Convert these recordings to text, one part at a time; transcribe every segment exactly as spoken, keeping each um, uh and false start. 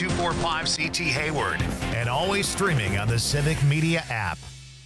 two four five C T Hayward. And always streaming on the Civic Media app.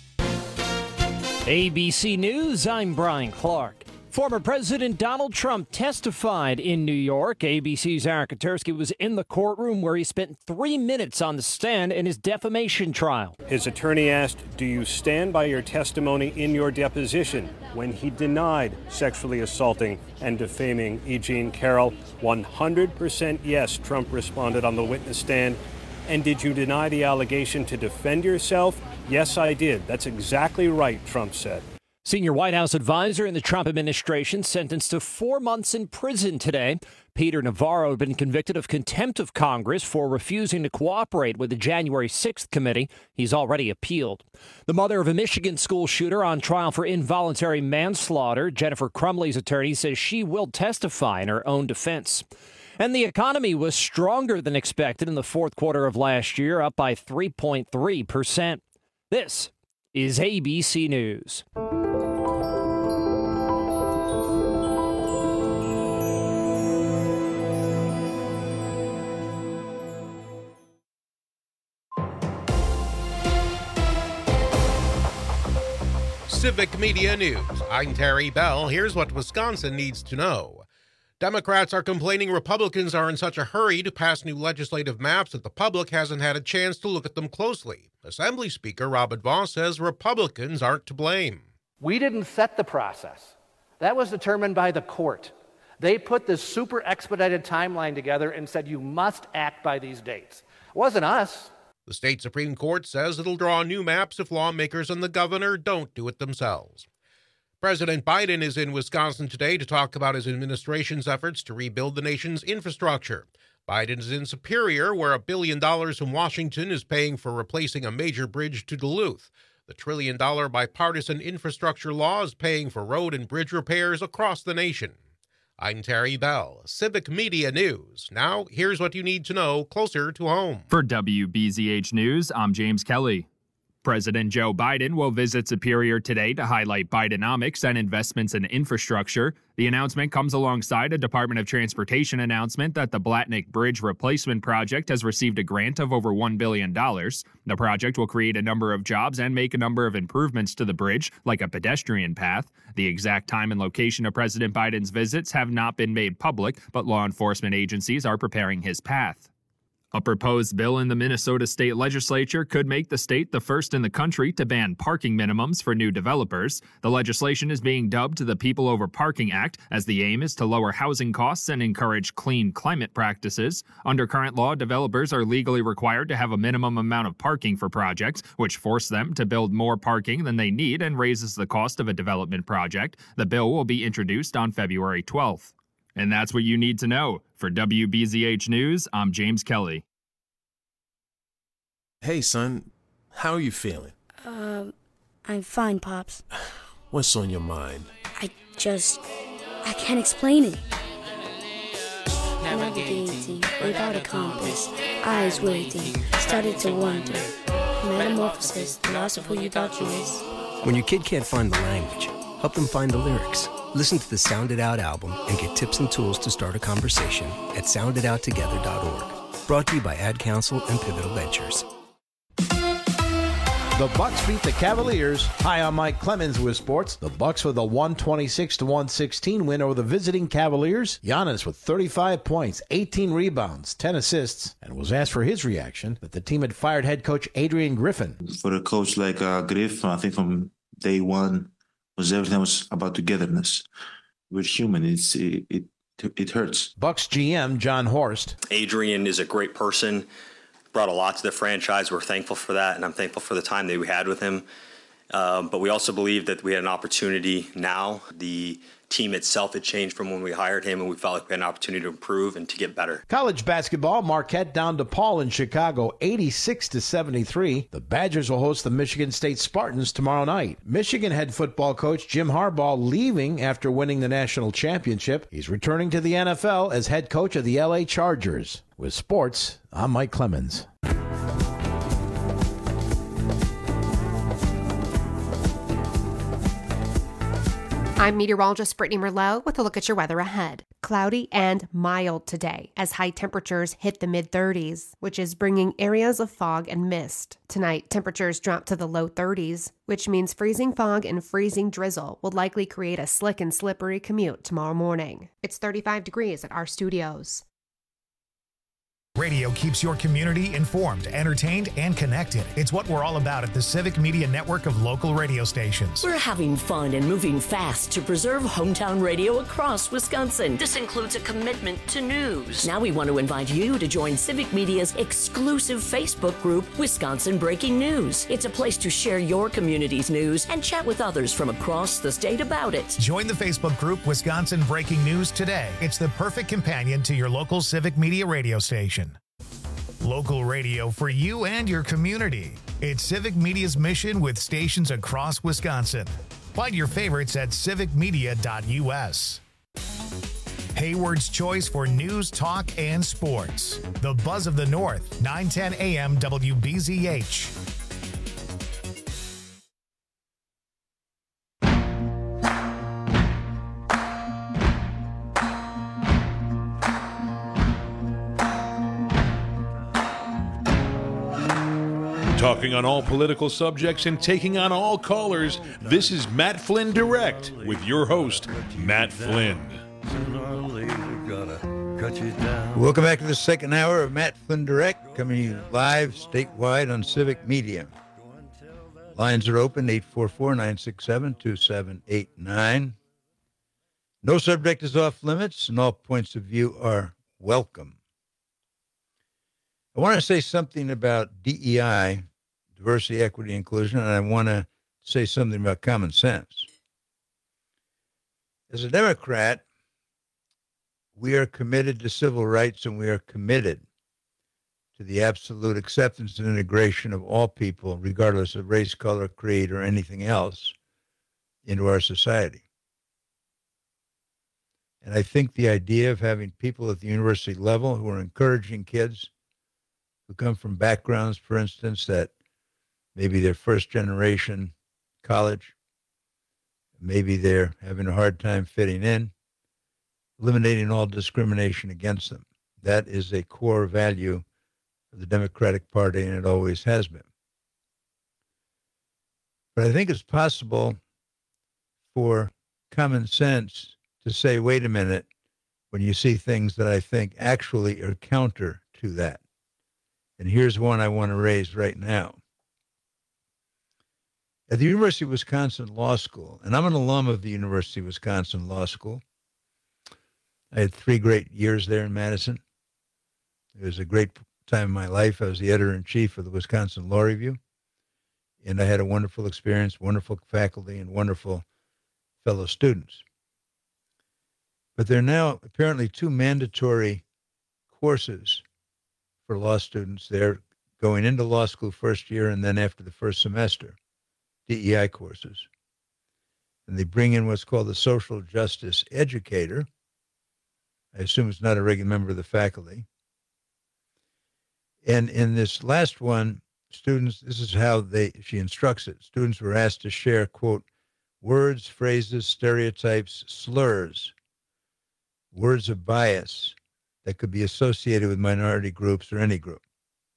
A B C News, I'm Brian Clark. Former President Donald Trump testified in New York. A B C's Aaron Katersky was in the courtroom where he spent three minutes on the stand in his defamation trial. His attorney asked, do you stand by your testimony in your deposition when he denied sexually assaulting and defaming E. Jean Carroll? one hundred percent yes, Trump responded on the witness stand. And did you deny the allegation to defend yourself? Yes, I did. That's exactly right, Trump said. Senior White House advisor in the Trump administration sentenced to four months in prison today. Peter Navarro had been convicted of contempt of Congress for refusing to cooperate with the January sixth committee. He's already appealed. The mother of a Michigan school shooter on trial for involuntary manslaughter, Jennifer Crumley's attorney, says she will testify in her own defense. And the economy was stronger than expected in the fourth quarter of last year, up by three point three percent. This is A B C News. Civic Media News. I'm Terry Bell. Here's what Wisconsin needs to know. Democrats are complaining Republicans are in such a hurry to pass new legislative maps that the public hasn't had a chance to look at them closely. Assembly Speaker Robert Vos says Republicans aren't to blame. We didn't set the process. That was determined by the court. They put this super expedited timeline together and said you must act by these dates. It wasn't us. The state Supreme Court says it'll draw new maps if lawmakers and the governor don't do it themselves. President Biden is in Wisconsin today to talk about his administration's efforts to rebuild the nation's infrastructure. Biden is in Superior, where a billion dollars from Washington is paying for replacing a major bridge to Duluth. The trillion-dollar bipartisan infrastructure law is paying for road and bridge repairs across the nation. I'm Terry Bell, Civic Media News. Now, here's what you need to know closer to home. For W B Z H News, I'm James Kelly. President Joe Biden will visit Superior today to highlight Bidenomics and investments in infrastructure. The announcement comes alongside a Department of Transportation announcement that the Blatnick Bridge Replacement Project has received a grant of over one billion dollars. The project will create a number of jobs and make a number of improvements to the bridge, like a pedestrian path. The exact time and location of President Biden's visits have not been made public, but law enforcement agencies are preparing his path. A proposed bill in the Minnesota State Legislature could make the state the first in the country to ban parking minimums for new developers. The legislation is being dubbed the People Over Parking Act, as the aim is to lower housing costs and encourage clean climate practices. Under current law, developers are legally required to have a minimum amount of parking for projects, which force them to build more parking than they need and raises the cost of a development project. The bill will be introduced on February twelfth. And that's what you need to know. For W B Z H News, I'm James Kelly. Hey, son. How are you feeling? Um, uh, I'm fine, Pops. What's on your mind? I just... I can't explain it. Navigating without a compass, eyes waiting, started to wonder. Metamorphosis, the loss of who you thought you was. When your kid can't find the language, help them find the lyrics. Listen to the Sound It Out album and get tips and tools to start a conversation at sound it out together dot org. Brought to you by Ad Council and Pivotal Ventures. The Bucks beat the Cavaliers. Hi, I'm Mike Clemens with sports. The Bucks with a one twenty-six to one sixteen win over the visiting Cavaliers. Giannis with thirty-five points, eighteen rebounds, ten assists, and was asked for his reaction that the team had fired head coach Adrian Griffin. For a coach like uh, Griff, I think from day one was everything was about togetherness. We're human. It's it it, it hurts. Bucks G M John Horst. Adrian is a great person. Brought a lot to the franchise. We're thankful for that, and I'm thankful for the time that we had with him. Um, but we also believe that we had an opportunity now. The team itself had changed from when we hired him, and we felt like we had an opportunity to improve and to get better. College basketball, Marquette down to Paul in Chicago, eighty-six to seventy-three. The Badgers will host the Michigan State Spartans tomorrow night. Michigan head football coach Jim Harbaugh leaving after winning the national championship. He's returning to the N F L as head coach of the L A Chargers. With sports, I'm Mike Clemens. I'm meteorologist Brittany Merlot with a look at your weather ahead. Cloudy and mild today as high temperatures hit the mid thirties, which is bringing areas of fog and mist. Tonight, temperatures drop to the low thirties, which means freezing fog and freezing drizzle will likely create a slick and slippery commute tomorrow morning. It's thirty-five degrees at our studios. Radio keeps your community informed, entertained, and connected. It's what we're all about at the Civic Media Network of local radio stations. We're having fun and moving fast to preserve hometown radio across Wisconsin. This includes a commitment to news. Now we want to invite you to join Civic Media's exclusive Facebook group, Wisconsin Breaking News. It's a place to share your community's news and chat with others from across the state about it. Join the Facebook group Wisconsin Breaking News today. It's the perfect companion to your local Civic Media radio station. Local radio for you and your community. It's Civic Media's mission with stations across Wisconsin. Find your favorites at civic media dot u s. Hayward's choice for news, talk, and sports. The Buzz of the North, nine ten a m W B Z H. Talking on all political subjects and taking on all callers, this is Matt Flynn Direct with your host, Matt Flynn. Welcome back to the second hour of Matt Flynn Direct, coming to you live statewide on Civic Media. Lines are open, eight four four, nine six seven, two seven eight nine. No subject is off limits, and all points of view are welcome. I want to say something about D E I, diversity, equity, inclusion, and I want to say something about common sense. As a Democrat, we are committed to civil rights, and we are committed to the absolute acceptance and integration of all people, regardless of race, color, creed, or anything else, into our society. And I think the idea of having people at the university level who are encouraging kids who come from backgrounds, for instance, that maybe they're first generation college, maybe they're having a hard time fitting in, eliminating all discrimination against them. That is a core value of the Democratic Party, and it always has been. But I think it's possible for common sense to say, wait a minute, when you see things that I think actually are counter to that. And here's one I want to raise right now. At the University of Wisconsin Law School, and I'm an alum of the University of Wisconsin Law School. I had three great years there in Madison. It was a great time in my life. I was the editor-in-chief of the Wisconsin Law Review, and I had a wonderful experience, wonderful faculty, and wonderful fellow students. But there are now apparently two mandatory courses for law students there going into law school first year and then after the first semester, D E I courses. And they bring in what's called the social justice educator. I assume it's not a regular member of the faculty. And in this last one, students, this is how they she instructs it. Students were asked to share, quote, words, phrases, stereotypes, slurs, words of bias that could be associated with minority groups or any group.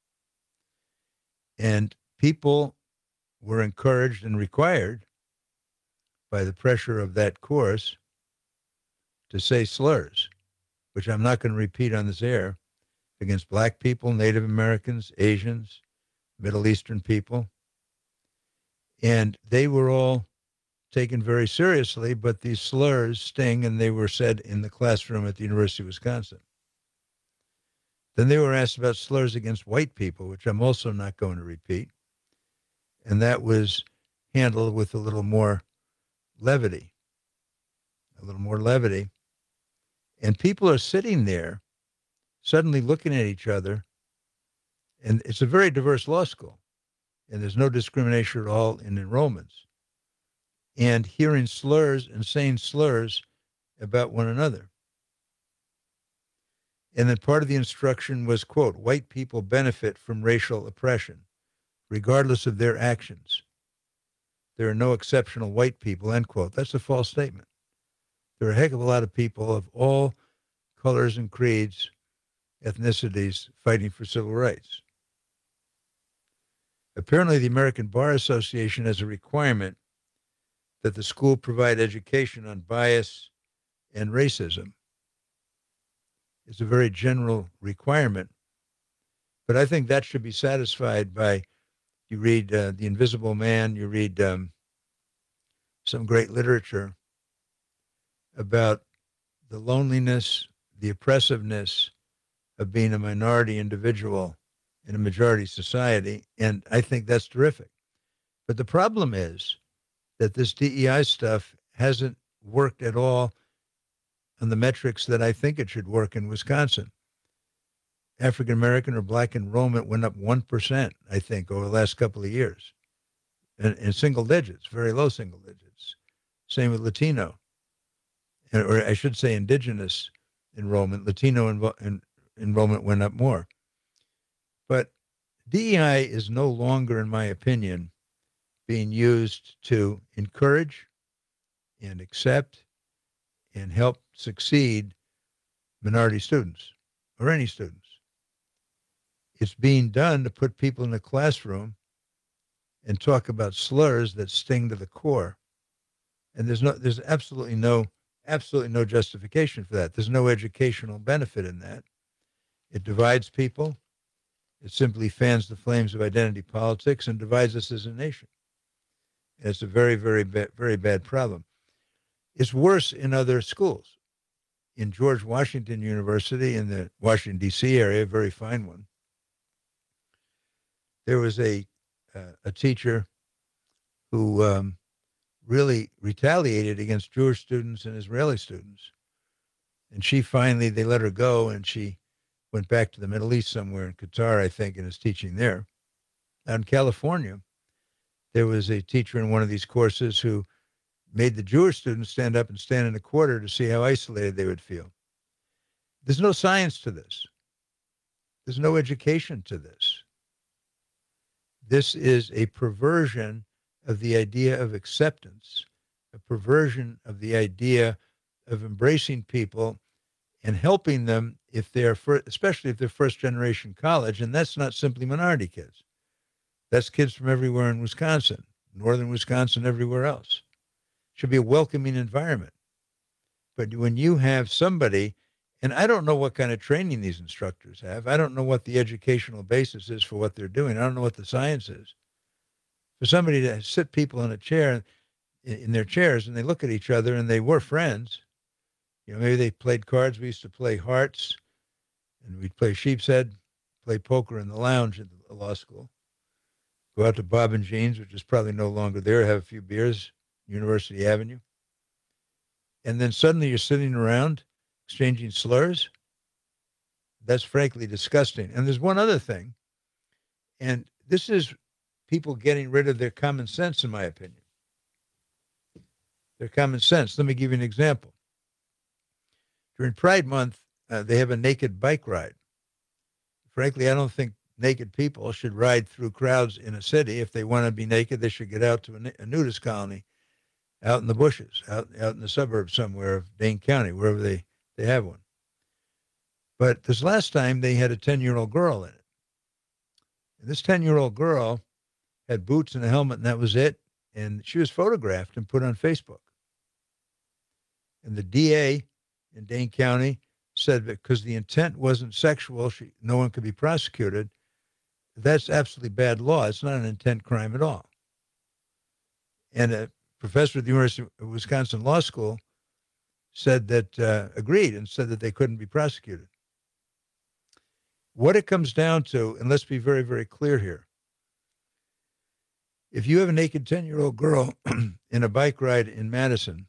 And people were encouraged and required by the pressure of that course to say slurs, which I'm not going to repeat on this air, against black people, Native Americans, Asians, Middle Eastern people. And they were all taken very seriously, but these slurs sting, and they were said in the classroom at the University of Wisconsin. Then they were asked about slurs against white people, which I'm also not going to repeat. And that was handled with a little more levity, a little more levity. And people are sitting there suddenly looking at each other. And it's a very diverse law school. And there's no discrimination at all in enrollments. And hearing slurs and saying slurs about one another. And then part of the instruction was, quote, white people benefit from racial oppression, regardless of their actions. There are no exceptional white people, end quote. That's a false statement. There are a heck of a lot of people of all colors and creeds, ethnicities fighting for civil rights. Apparently, the American Bar Association has a requirement that the school provide education on bias and racism. It's a very general requirement, but I think that should be satisfied by, you read uh, The Invisible Man, you read um, some great literature about the loneliness, the oppressiveness of being a minority individual in a majority society, and I think that's terrific. But the problem is that this D E I stuff hasn't worked at all on the metrics that I think it should work in Wisconsin. African American or black enrollment went up one percent, I think, over the last couple of years, in, in single digits, very low single digits. Same with Latino, or I should say indigenous enrollment. Latino envo- en- enrollment went up more. But D E I is no longer, in my opinion, being used to encourage and accept and help succeed minority students or any students. It's being done to put people in the classroom and talk about slurs that sting to the core. And there's no, there's absolutely no, absolutely no justification for that. There's no educational benefit in that. It divides people. It simply fans the flames of identity politics and divides us as a nation. And it's a very, very, ba- very bad problem. It's worse in other schools. In George Washington University in the Washington, D C area, a very fine one, there was a uh, a teacher who um, really retaliated against Jewish students and Israeli students. And she finally, they let her go, and she went back to the Middle East somewhere in Qatar, I think, and is teaching there. Out in California, there was a teacher in one of these courses who made the Jewish students stand up and stand in a quarter to see how isolated they would feel. There's no science to this. There's no education to this. This is a perversion of the idea of acceptance, a perversion of the idea of embracing people and helping them if they're, first, especially if they're first generation college, and that's not simply minority kids. That's kids from everywhere in Wisconsin, northern Wisconsin, everywhere else. It should be a welcoming environment. But when you have somebody, and I don't know what kind of training these instructors have. I don't know what the educational basis is for what they're doing. I don't know what the science is. For somebody to sit people in a chair, in their chairs, and they look at each other and they were friends. You know, maybe they played cards. We used to play hearts, and we'd play sheep's head, play poker in the lounge at the law school. Go out to Bob and Jean's, which is probably no longer there, have a few beers, University Avenue. And then suddenly you're sitting around exchanging slurs. That's frankly disgusting. And there's one other thing, and this is people getting rid of their common sense, in my opinion. Their common sense. Let me give you an example. During Pride Month, uh, they have a naked bike ride. Frankly, I don't think naked people should ride through crowds in a city. If they want to be naked, they should get out to a, a nudist colony out in the bushes, out, out in the suburbs somewhere of Dane County, wherever they, they have one. But this last time, they had a ten-year-old girl in it. And this ten-year-old girl had boots and a helmet, and that was it. And she was photographed and put on Facebook. And the D A in Dane County said that because the intent wasn't sexual, she, no one could be prosecuted. That's absolutely bad law. It's not an intent crime at all. And a professor at the University of Wisconsin Law School said that, uh, agreed and said that they couldn't be prosecuted. What it comes down to, and let's be very, very clear here. If you have a naked ten-year-old girl in a bike ride in Madison,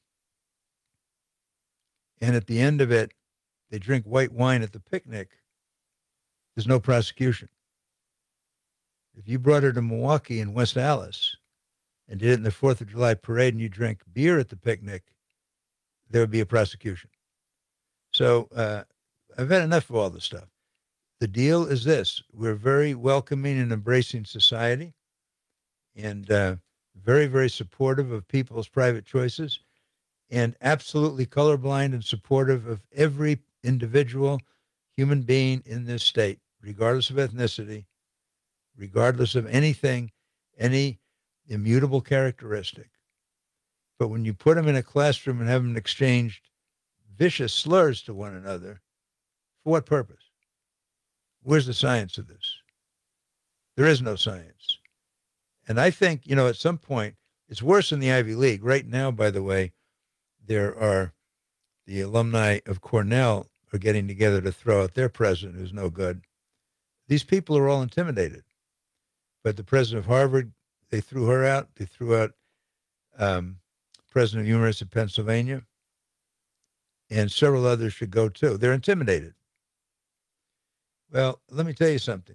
and at the end of it, they drink white wine at the picnic, there's no prosecution. If you brought her to Milwaukee in West Allis and did it in the fourth of July parade and you drank beer at the picnic, there would be a prosecution. So uh, I've had enough of all this stuff. The deal is this. We're very welcoming and embracing society and uh, very, very supportive of people's private choices and absolutely colorblind and supportive of every individual human being in this state, regardless of ethnicity, regardless of anything, any immutable characteristic. But when you put them in a classroom and have them exchanged vicious slurs to one another, for what purpose? Where's the science of this? There is no science. And I think, you know, at some point, it's worse in the Ivy League. Right now, by the way, there are the alumni of Cornell are getting together to throw out their president, who's no good. These people are all intimidated. But the president of Harvard, they threw her out. They threw out um, president of the University of Pennsylvania. And several others should go too. They're intimidated. Well, let me tell you something.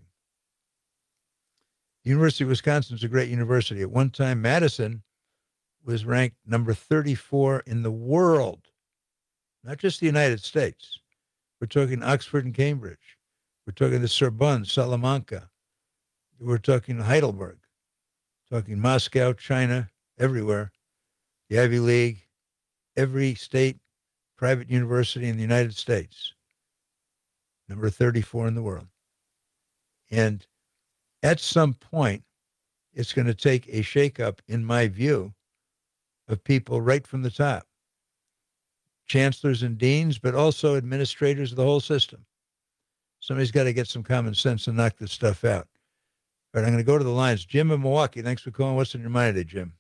The University of Wisconsin is a great university. At one time, Madison was ranked number thirty-four in the world, not just the United States. We're talking Oxford and Cambridge. We're talking the Sorbonne, Salamanca. We're talking Heidelberg, talking Moscow, China, everywhere. The Ivy League, every state, private university in the United States. Number thirty-four in the world. And at some point, it's going to take a shakeup, in my view, of people right from the top. Chancellors and deans, but also administrators of the whole system. Somebody's got to get some common sense and knock this stuff out. All right, I'm going to go to the lines. Jim in Milwaukee, thanks for calling. What's in your mind today, Jim?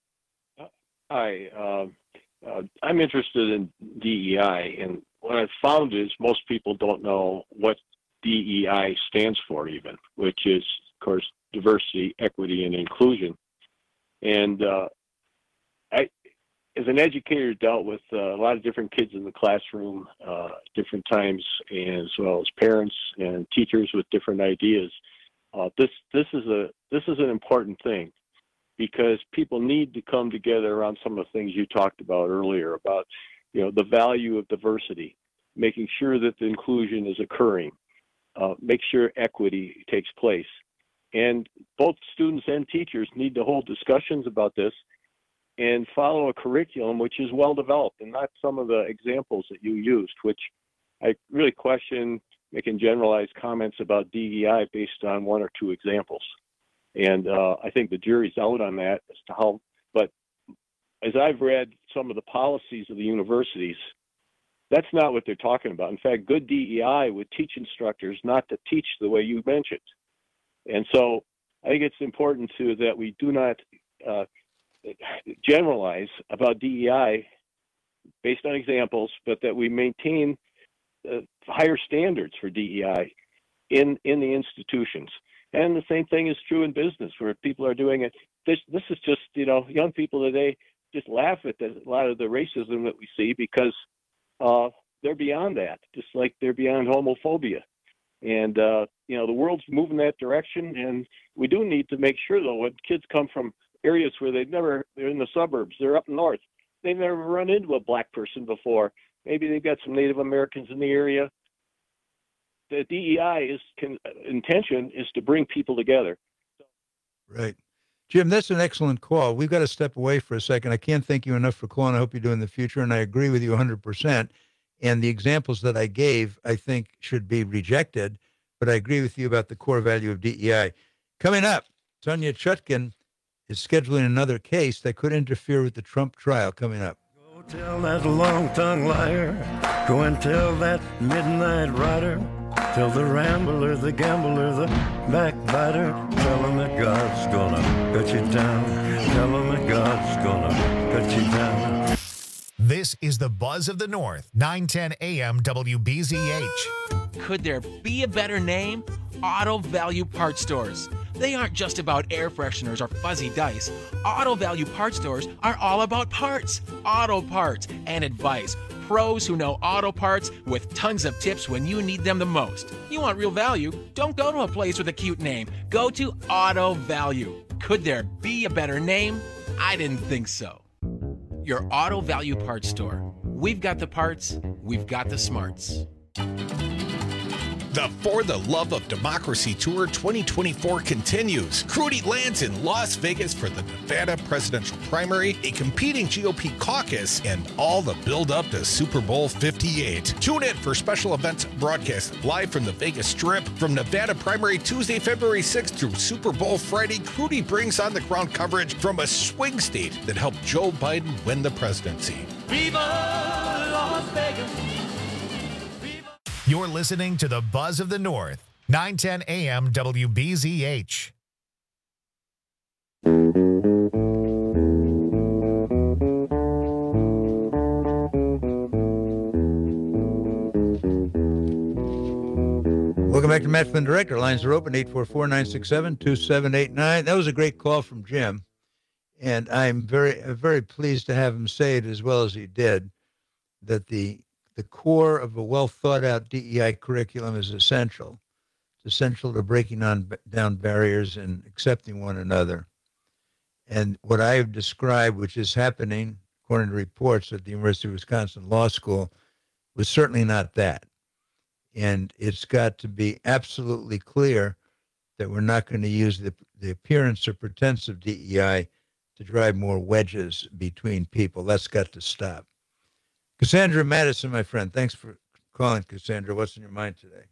Hi. Uh, uh, I'm interested in D E I, and what I've found is most people don't know what D E I stands for even, which is, of course, diversity, equity, and inclusion. And uh, I, as an educator, dealt with uh, a lot of different kids in the classroom, uh, different times, and as well as parents and teachers with different ideas. Uh, this this is a this is an important thing, because people need to come together around some of the things you talked about earlier about, you know, the value of diversity, making sure that the inclusion is occurring, uh, make sure equity takes place. And both students and teachers need to hold discussions about this and follow a curriculum which is well developed, and not some of the examples that you used, which I really question making generalized comments about D E I based on one or two examples. And uh, I think the jury's out on that as to how, but as I've read some of the policies of the universities, that's not what they're talking about. In fact, good D E I would teach instructors not to teach the way you mentioned. And so I think it's important to that we do not uh, generalize about D E I based on examples, but that we maintain uh, higher standards for D E I in, in the institutions. And the same thing is true in business, where people are doing it. This, this is just, you know, young people today just laugh at the, a lot of the racism that we see, because uh, they're beyond that, just like they're beyond homophobia. And, uh, you know, the world's moving that direction, and we do need to make sure, though, when kids come from areas where they've never, they're in the suburbs, they're up north, they've never run into a black person before. Maybe they've got some Native Americans in the area. The D E I is can, intention is to bring people together. Right. Jim, that's an excellent call. We've got to step away for a second. I can't thank you enough for calling. I hope you do in the future, and I agree with you one hundred percent. And the examples that I gave, I think, should be rejected, but I agree with you about the core value of D E I. Coming up, Tanya Chutkin is scheduling another case that could interfere with the Trump trial coming up. Go tell that long-tongued liar, go and tell that midnight rider, tell the rambler, the gambler, the backbiter, tell him that God's gonna cut you down, tell him that God's gonna cut you down. This is the Buzz of the North, nine ten A M W B Z H. Could there be a better name? Auto Value Part Stores. They aren't just about air fresheners or fuzzy dice. Auto Value Part Stores are all about parts, auto parts, and advice. Pros who know auto parts with tons of tips when you need them the most. You want real value? Don't go to a place with a cute name. Go to Auto Value. Could there be a better name? I didn't think so. Your Auto Value Parts Store. We've got the parts, we've got the smarts. The For the Love of Democracy Tour twenty twenty-four continues. Crudy lands in Las Vegas for the Nevada presidential primary, a competing G O P caucus, and all the build-up to Super Bowl fifty-eight. Tune in for special events broadcast live from the Vegas Strip. From Nevada primary Tuesday, February sixth through Super Bowl Friday, Crudy brings on the ground coverage from a swing state that helped Joe Biden win the presidency. Viva Las Vegas. You're listening to the Buzz of the North, nine ten A M W B Z H. Welcome back to Matt Flynn Direct. Our lines are open, eight four four, nine six seven, two seven eight nine. That was a great call from Jim, and I'm very, very pleased to have him say it as well as he did, that the the core of a well-thought-out D E I curriculum is essential. It's essential to breaking on, down barriers and accepting one another. And what I've described, which is happening, according to reports at the University of Wisconsin Law School, was certainly not that. And it's got to be absolutely clear that we're not going to use the, the appearance or pretense of D E I to drive more wedges between people. That's got to stop. Cassandra Madison, my friend, thanks for calling, Cassandra. What's in your mind today?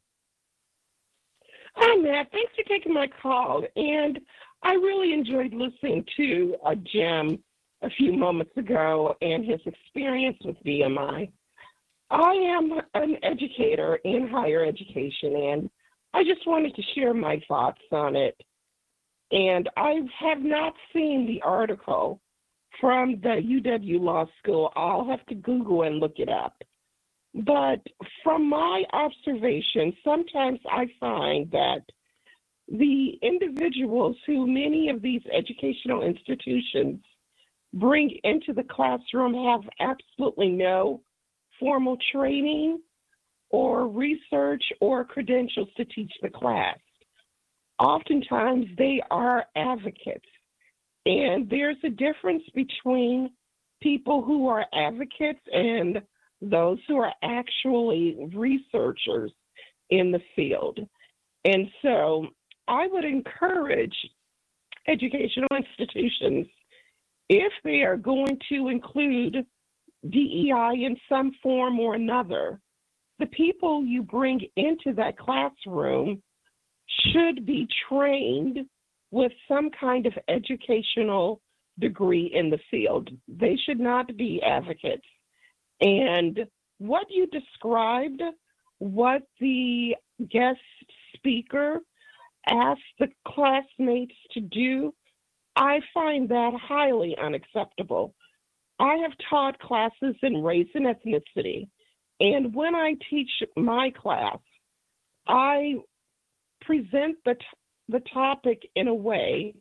Hi, Matt. Thanks for taking my call. And I really enjoyed listening to uh, Jim a few moments ago and his experience with D M I. I am an educator in higher education, and I just wanted to share my thoughts on it. And I have not seen the article from the U W Law School. I'll have to Google and look it up. But from my observation, sometimes I find that the individuals who many of these educational institutions bring into the classroom have absolutely no formal training or research or credentials to teach the class. Oftentimes they are advocates. And there's a difference between people who are advocates and those who are actually researchers in the field. And so I would encourage educational institutions, if they are going to include D E I in some form or another, the people you bring into that classroom should be trained with some kind of educational degree in the field. They should not be advocates. And what you described, what the guest speaker asked the classmates to do, I find that highly unacceptable. I have taught classes in race and ethnicity, and when I teach my class, I present the t- the topic in a way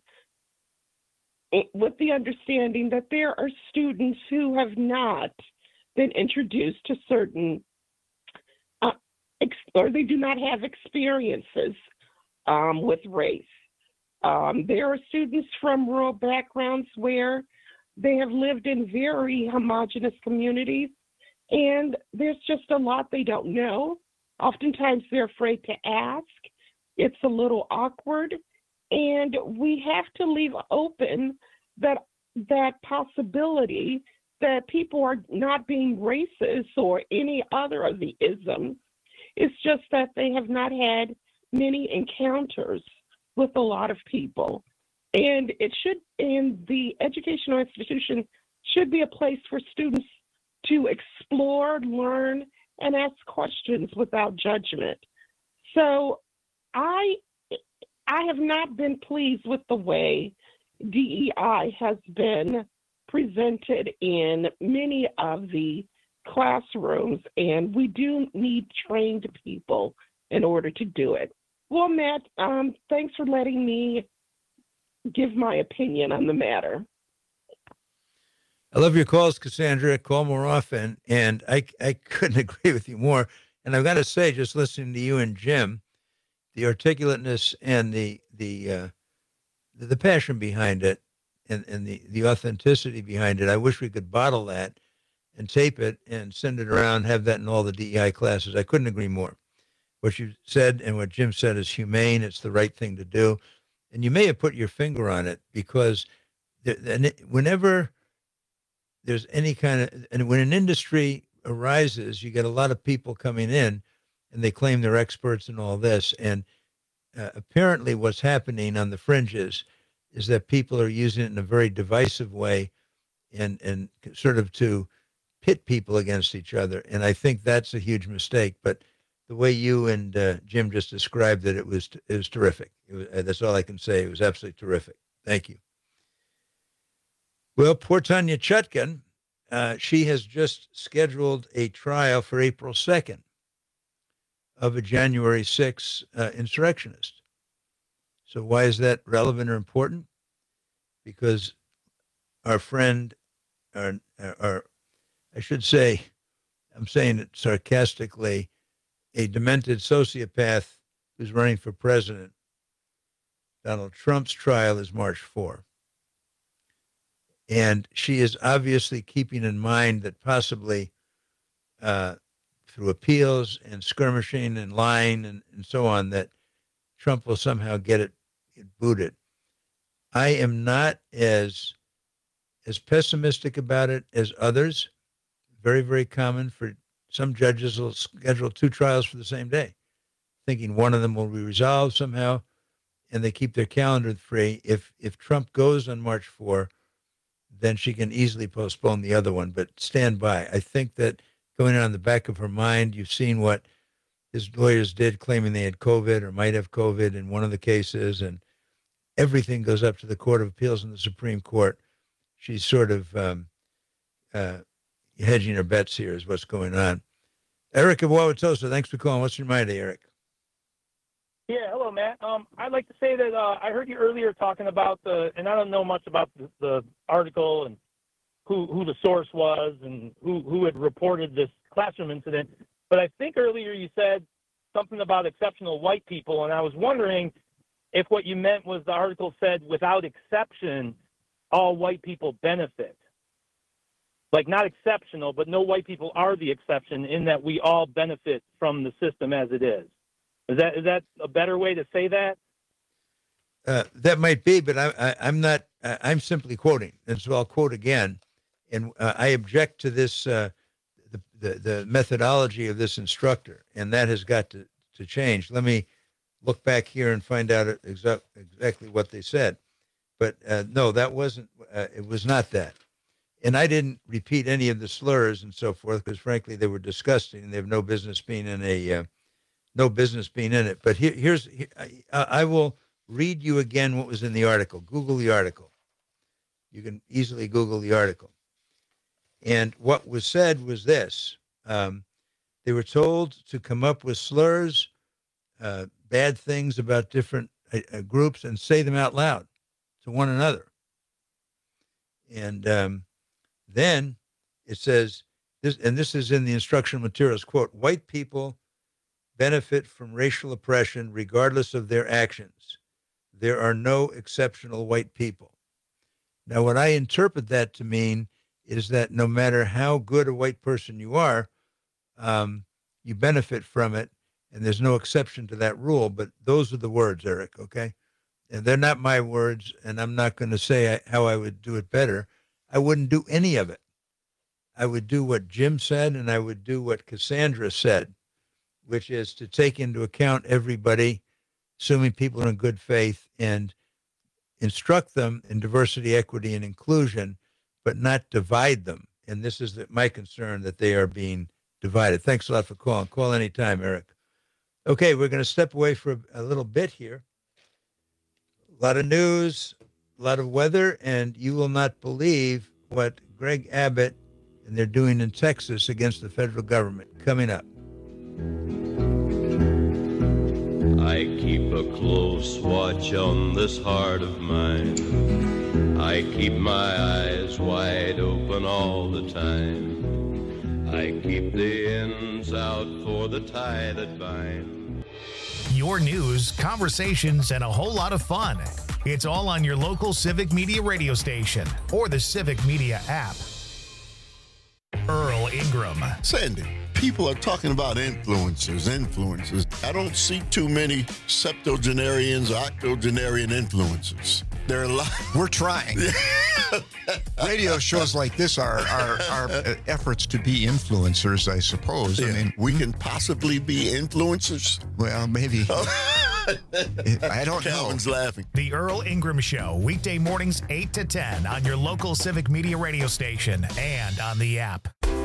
with the understanding that there are students who have not been introduced to certain, uh, ex- or they do not have experiences um, with race. Um, there are students from rural backgrounds where they have lived in very homogenous communities, and there's just a lot they don't know. Oftentimes they're afraid to ask. It's a little awkward, and we have to leave open that that possibility that people are not being racist or any other of the isms. It's just that they have not had many encounters with a lot of people. And it should, and the educational institution should be a place for students to explore, learn, and ask questions without judgment. So I I have not been pleased with the way D E I has been presented in many of the classrooms, and we do need trained people in order to do it. Well, Matt, um, thanks for letting me give my opinion on the matter. I love your calls, Cassandra. Call more often, and I, I couldn't agree with you more. And I've got to say, just listening to you and Jim, the articulateness and the the uh, the, the passion behind it, and, and the, the authenticity behind it. I wish we could bottle that and tape it and send it around, have that in all the D E I classes. I couldn't agree more. what you said and what Jim said is humane. It's the right thing to do. And you may have put your finger on it because the, whenever there's any kind of, and when an industry arises, you get a lot of people coming in and they claim they're experts in all this. And uh, apparently what's happening on the fringes is that people are using it in a very divisive way and, and sort of to pit people against each other. And I think that's a huge mistake. But the way you and uh, Jim just described it, it was, it was terrific. It was, uh, that's all I can say. It was absolutely terrific. Thank you. Well, poor Tanya Chutkan, uh, she has just scheduled a trial for April second of a January sixth uh, insurrectionist. So why is that relevant or important? Because our friend, our, our, I should say, I'm saying it sarcastically, a demented sociopath who's running for president, Donald Trump's trial is March fourth. And she is obviously keeping in mind that possibly uh, through appeals and skirmishing and lying and, and so on, that Trump will somehow get it, get booted. I am not as as pessimistic about it as others. Very, very common for some judges will schedule two trials for the same day, thinking one of them will be resolved somehow, and they keep their calendar free. If if Trump goes on March fourth, then she can easily postpone the other one, but stand by. I think that going on the back of her mind, you've seen what his lawyers did, claiming they had COVID or might have COVID in one of the cases, and everything goes up to the Court of Appeals and the Supreme Court. She's sort of um, uh, hedging her bets here is what's going on. Eric of Wauwatosa, thanks for calling. What's your mind, Eric? Yeah, hello, Matt. Um, I'd like to say that uh, I heard you earlier talking about the, and I don't know much about the, the article and who who the source was and who, who had reported this classroom incident, but I think earlier you said something about exceptional white people, and I was wondering if what you meant was the article said, without exception, all white people benefit. Like, not exceptional, but no white people are the exception in that we all benefit from the system as it is. Is that is that a better way to say that? Uh, that might be, but I, I, I'm not. I'm simply quoting, and so I'll quote again. And uh, I object to this, uh, the, the the methodology of this instructor, and that has got to, to change. Let me look back here and find out exa- exactly what they said. But uh, no, that wasn't. Uh, it was not that. And I didn't repeat any of the slurs and so forth because, frankly, they were disgusting, and they have no business being in a. Uh, No business being in it. But here, here's, here, I, I will read you again what was in the article. Google the article. You can easily Google the article. And what was said was this. Um, they were told to come up with slurs, uh, bad things about different uh, groups, and say them out loud to one another. And um, then it says, this, and this is in the instructional materials, quote, white people benefit from racial oppression regardless of their actions. There are no exceptional white people. Now, what I interpret that to mean is that no matter how good a white person you are, um, you benefit from it, and there's no exception to that rule. But those are the words, Eric, okay? And they're not my words, and I'm not going to say how I would do it better. I wouldn't do any of it. I would do what Jim said, and I would do what Cassandra said, which is to take into account everybody, assuming people are in good faith, and instruct them in diversity, equity, and inclusion, but not divide them. And this is the, my concern, that they are being divided. Thanks a lot for calling. Call anytime, Eric. Okay, we're going to step away for a, a little bit here. A lot of news, a lot of weather, and you will not believe what Greg Abbott and they're doing in Texas against the federal government. Coming up. I keep a close watch on this heart of mine. I keep my eyes wide open all the time. I keep the ends out for the tie that binds. Your news, conversations, and a whole lot of fun. It's all on your local Civic Media radio station or the Civic Media app. Earl Ingram. Sandy, people are talking about influencers, influencers. I don't see too many septuagenarians or octogenarian influencers. There are a lot. We're trying. Radio shows like this are, are, are efforts to be influencers, I suppose. Yeah. I mean, we can possibly be influencers. Well, maybe. I don't know. Calvin's laughing. The Earl Ingram Show, weekday mornings eight to ten on your local Civic Media radio station and on the app.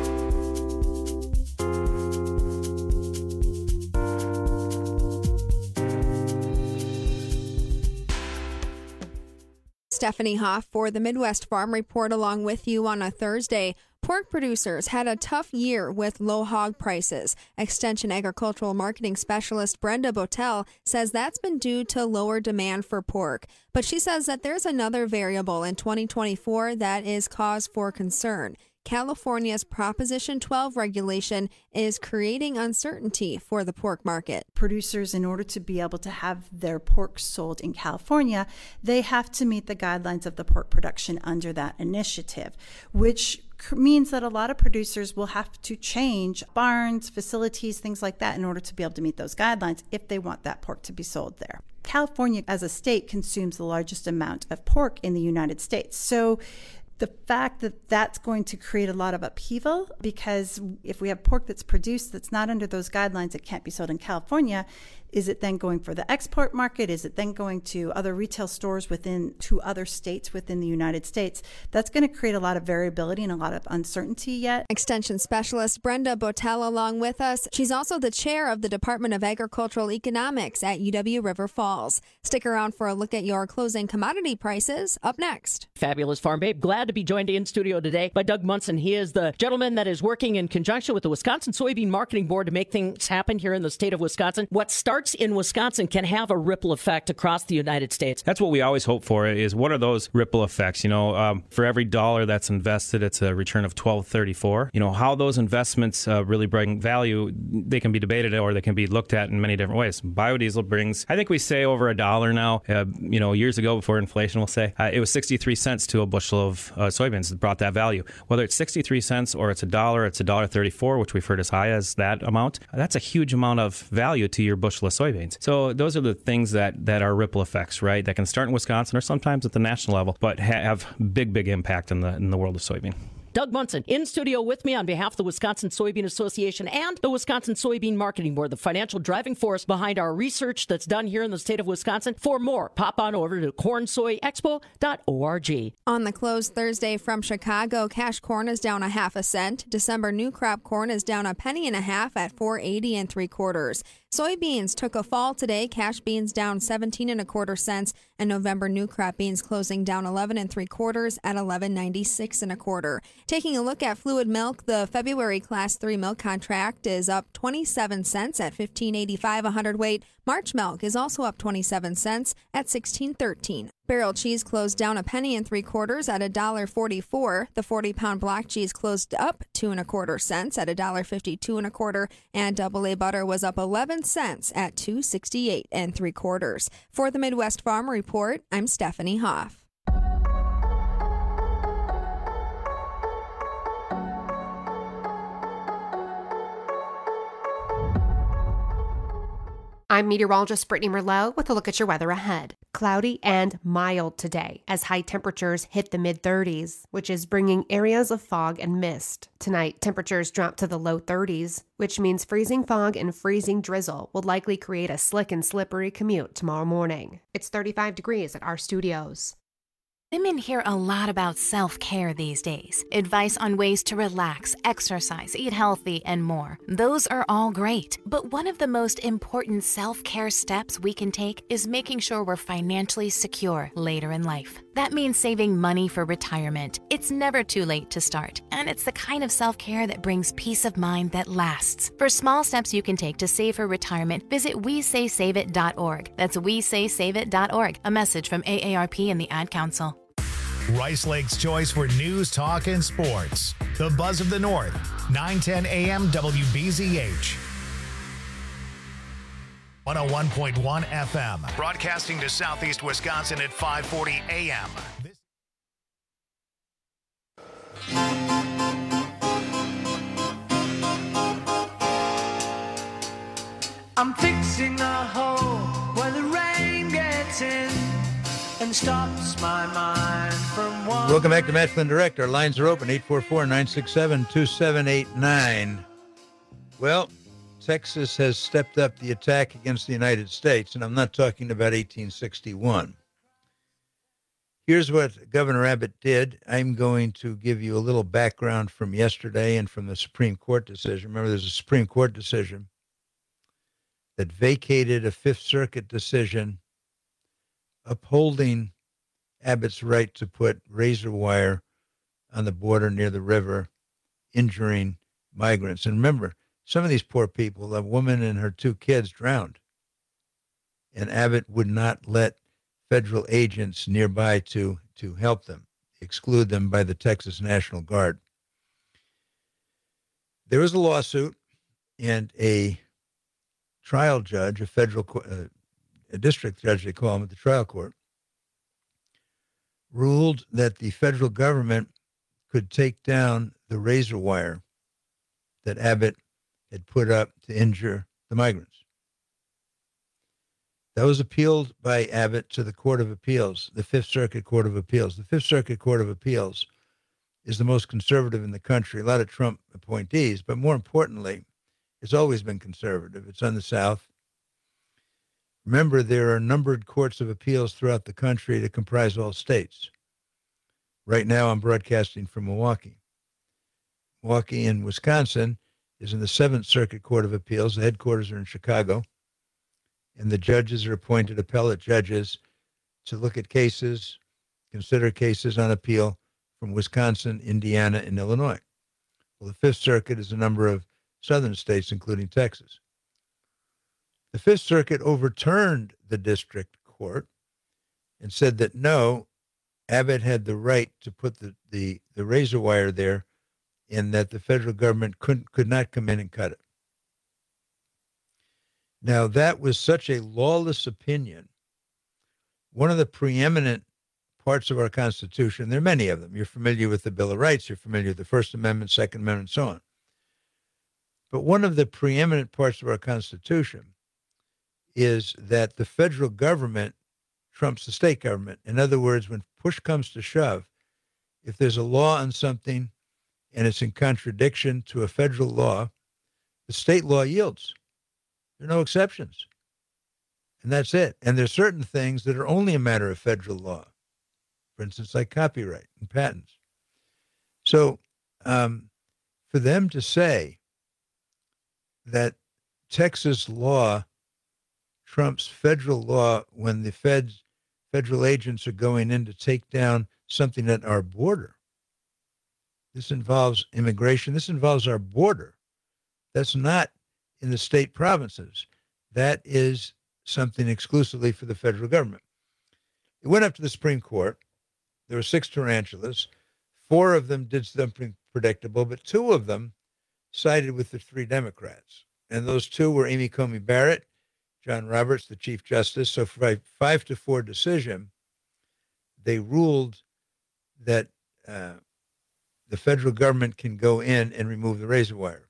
Stephanie Hoff for the Midwest Farm Report along with you on a Thursday. Pork producers had a tough year with low hog prices. Extension Agricultural Marketing Specialist Brenda Botel says that's been due to lower demand for pork. But she says that there's another variable in twenty twenty-four that is cause for concern. California's Proposition twelve regulation is creating uncertainty for the pork market. Producers, in order to be able to have their pork sold in California, they have to meet the guidelines of the pork production under that initiative, which means that a lot of producers will have to change barns, facilities, things like that in order to be able to meet those guidelines if they want that pork to be sold there. California, as a state, consumes the largest amount of pork in the United States. So the fact that that's going to create a lot of upheaval, because if we have pork that's produced that's not under those guidelines, it can't be sold in California. Is it then going for the export market? Is it then going to other retail stores within two other states within the United States? That's going to create a lot of variability and a lot of uncertainty yet. Extension Specialist Brenda Botel along with us. She's also the chair of the Department of Agricultural Economics at U W River Falls. Stick around for a look at your closing commodity prices up next. Fabulous Farm Babe. Glad to be joined in studio today by Doug Munson. He is the gentleman that is working in conjunction with the Wisconsin Soybean Marketing Board to make things happen here in the state of Wisconsin. What starts in Wisconsin can have a ripple effect across the United States. That's what we always hope for, is what are those ripple effects? You know, um, for every dollar that's invested, it's a return of twelve thirty-four. You know, how those investments uh, really bring value, they can be debated or they can be looked at in many different ways. Biodiesel brings, I think we say over a dollar now. Uh, you know, years ago before inflation, we'll say, uh, it was sixty-three cents to a bushel of uh, soybeans that brought that value. Whether it's sixty-three cents or it's a dollar, it's a dollar thirty-four, which we've heard as high as that amount. That's a huge amount of value to your bushel of soybeans. So those are the things that, that are ripple effects, right? That can start in Wisconsin or sometimes at the national level, but ha- have big, big impact in the in the world of soybean. Doug Munson in studio with me on behalf of the Wisconsin Soybean Association and the Wisconsin Soybean Marketing Board, the financial driving force behind our research that's done here in the state of Wisconsin. For more, pop on over to corn soy expo dot org. On the close Thursday from Chicago, cash corn is down a half a cent. December new crop corn is down a penny and a half at four eighty and three quarters. Soybeans took a fall today. Cash beans down seventeen and a quarter cents, and November new crop beans closing down eleven and three quarters at eleven ninety-six and a quarter. Taking a look at fluid milk, the February Class three milk contract is up twenty-seven cents at fifteen eighty-five a hundredweight. March milk is also up twenty-seven cents at sixteen thirteen. Barrel cheese closed down a penny and three quarters at a dollar forty-four. The forty-pound block cheese closed up two and a quarter cents at a dollar fifty-two and a quarter, and double A butter was up eleven cents at two sixty-eight and three quarters. For the Midwest Farm Report, I'm Stephanie Hoff. I'm meteorologist Brittany Merlot with a look at your weather ahead. Cloudy and mild today as high temperatures hit the mid thirties, which is bringing areas of fog and mist. Tonight, temperatures drop to the low thirties, which means freezing fog and freezing drizzle will likely create a slick and slippery commute tomorrow morning. It's thirty-five degrees at our studios. Women hear a lot about self-care these days. Advice on ways to relax, exercise, eat healthy, and more. Those are all great. But one of the most important self-care steps we can take is making sure we're financially secure later in life. That means saving money for retirement. It's never too late to start, and it's the kind of self-care that brings peace of mind that lasts. For small steps you can take to save for retirement, visit we say save it dot org. That's we say save it dot org. A message from A A R P and the Ad Council. Rice Lake's choice for news, talk, and sports. The Buzz of the North, nine ten a m W B Z H. one oh one point one F M. Broadcasting to Southeast Wisconsin at five forty a m. This- I'm fixing a hole where the rain gets in and stops my mind from wandering. Welcome back to Matt Flynn Direct. Our lines are open, eight four four, nine six seven, two seven eight nine. Well, Texas has stepped up the attack against the United States, and I'm not talking about eighteen sixty-one. Here's what Governor Abbott did. I'm going to give you a little background from yesterday and from the Supreme Court decision. Remember, there's a Supreme Court decision that vacated a Fifth Circuit decision upholding Abbott's right to put razor wire on the border near the river, injuring migrants. And remember, some of these poor people, a woman and her two kids, drowned. And Abbott would not let federal agents nearby to, to help them, exclude them by the Texas National Guard. There was a lawsuit, and a trial judge, a federal, uh, a district judge, they call him at the trial court, ruled that the federal government could take down the razor wire that Abbott had put up to injure the migrants. That was appealed by Abbott to the Court of Appeals, the Fifth Circuit Court of Appeals. The Fifth Circuit Court of Appeals is the most conservative in the country, a lot of Trump appointees, but more importantly, it's always been conservative. It's on the South. Remember, there are numbered courts of appeals throughout the country that comprise all states. Right now, I'm broadcasting from Milwaukee. Milwaukee in Wisconsin is in the Seventh Circuit Court of Appeals. The headquarters are in Chicago. And the judges are appointed appellate judges to look at cases, consider cases on appeal from Wisconsin, Indiana, and Illinois. Well, the Fifth Circuit is a number of southern states, including Texas. The Fifth Circuit overturned the district court and said that no, Abbott had the right to put the, the, the razor wire there, and that the federal government couldn't, could not come in and cut it. Now, that was such a lawless opinion. One of the preeminent parts of our Constitution, there are many of them. You're familiar with the Bill of Rights, you're familiar with the First Amendment, Second Amendment, and so on. But one of the preeminent parts of our Constitution is that the federal government trumps the state government. In other words, when push comes to shove, if there's a law on something and it's in contradiction to a federal law, the state law yields. There are no exceptions. And that's it. And there's certain things that are only a matter of federal law. For instance, like copyright and patents. So um, for them to say that Texas law trumps federal law when the feds, federal agents are going in to take down something at our border. This involves immigration. This involves our border. That's not in the state provinces. That is something exclusively for the federal government. It went up to the Supreme Court. There were six tarantulas. Four of them did something predictable, but two of them sided with the three Democrats. And those two were Amy Coney Barrett, John Roberts, the Chief Justice. So for a five to four decision, they ruled that uh, the federal government can go in and remove the razor wire.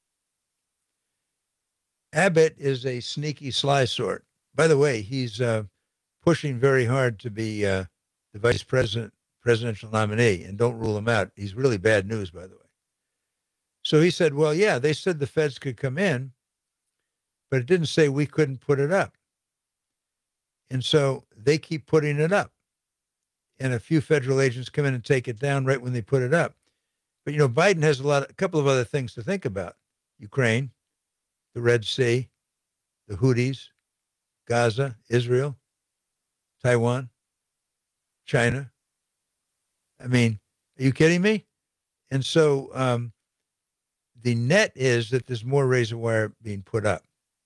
Abbott is a sneaky, sly sort. By the way, he's uh, pushing very hard to be uh, the vice president, presidential nominee, and don't rule him out. He's really bad news, by the way. So he said, well, yeah, they said the feds could come in, but it didn't say we couldn't put it up. And so they keep putting it up. And a few federal agents come in and take it down right when they put it up. But, you know, Biden has a lot, a couple of other things to think about. Ukraine, the Red Sea, the Houthis, Gaza, Israel, Taiwan, China. I mean, are you kidding me? And so um, the net is that there's more razor wire being put up.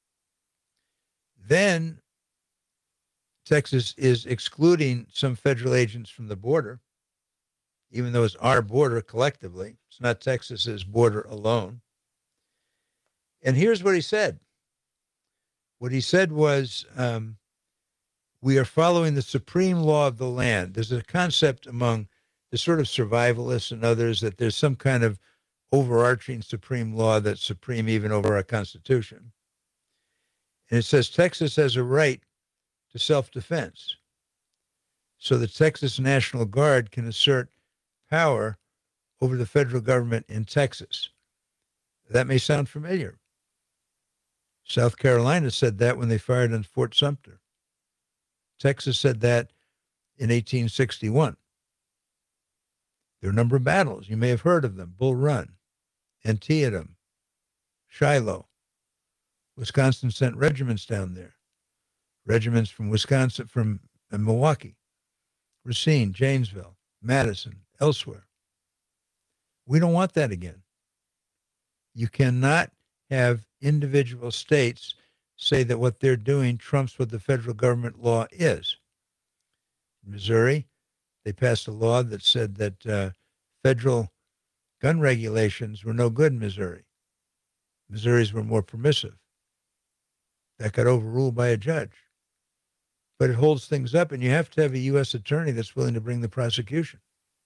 Then Texas is excluding some federal agents from the border, even though it's our border collectively. It's not Texas's border alone. And here's what he said. What he said was, um, we are following the supreme law of the land. There's a concept among the sort of survivalists and others that there's some kind of overarching supreme law that's supreme even over our Constitution. And it says Texas has a right to self-defense. So the Texas National Guard can assert power over the federal government in Texas. That may sound familiar. South Carolina said that when they fired on Fort Sumter. Texas said that in eighteen sixty-one. There are a number of battles. You may have heard of them. Bull Run, Antietam, Shiloh. Wisconsin sent regiments down there. Regiments from Wisconsin, from uh, Milwaukee, Racine, Janesville, Madison, elsewhere. We don't want that again. You cannot have individual states say that what they're doing trumps what the federal government law is. In Missouri, they passed a law that said that uh, federal gun regulations were no good in Missouri. Missouri's were more permissive. That got overruled by a judge. But it holds things up, and you have to have a U S attorney that's willing to bring the prosecution.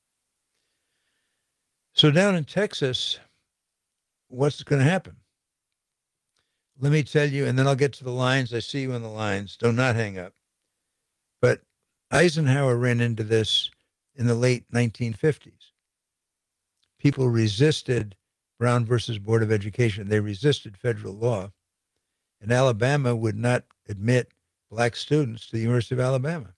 So down in Texas, what's going to happen? Let me tell you, and then I'll get to the lines. I see you on the lines. Do not hang up. But Eisenhower ran into this in the late nineteen fifties. People resisted Brown versus Board of Education. They resisted federal law. And Alabama would not admit black students to the University of Alabama.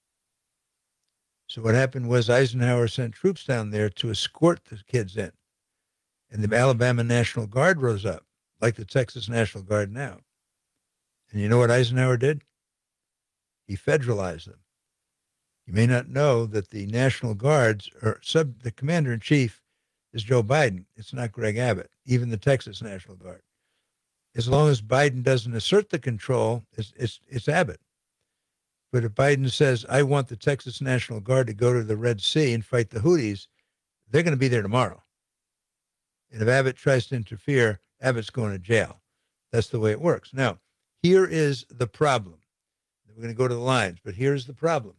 So what happened was Eisenhower sent troops down there to escort the kids in. And the Alabama National Guard rose up, like the Texas National Guard now. And you know what Eisenhower did? He federalized them. You may not know that the National Guards, or sub, the commander-in-chief is Joe Biden. It's not Greg Abbott, even the Texas National Guard. As long as Biden doesn't assert the control, it's, it's, it's Abbott. But if Biden says, I want the Texas National Guard to go to the Red Sea and fight the Houthis, they're going to be there tomorrow. And if Abbott tries to interfere, Abbott's going to jail. That's the way it works. Now, here is the problem. We're going to go to the lines, but here's the problem.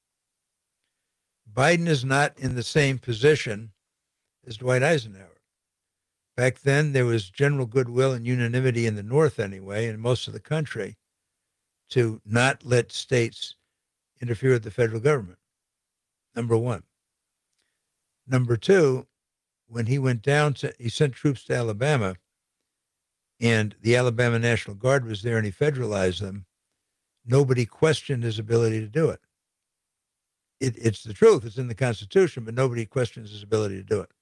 Biden is not in the same position as Dwight Eisenhower. Back then, there was general goodwill and unanimity in the North anyway, and most of the country, to not let states interfere with the federal government, number one. Number two, when he went down to, he sent troops to Alabama, and the Alabama National Guard was there and he federalized them, nobody questioned his ability to do it. It, it's the truth. It's in the Constitution, but nobody questions his ability to do it.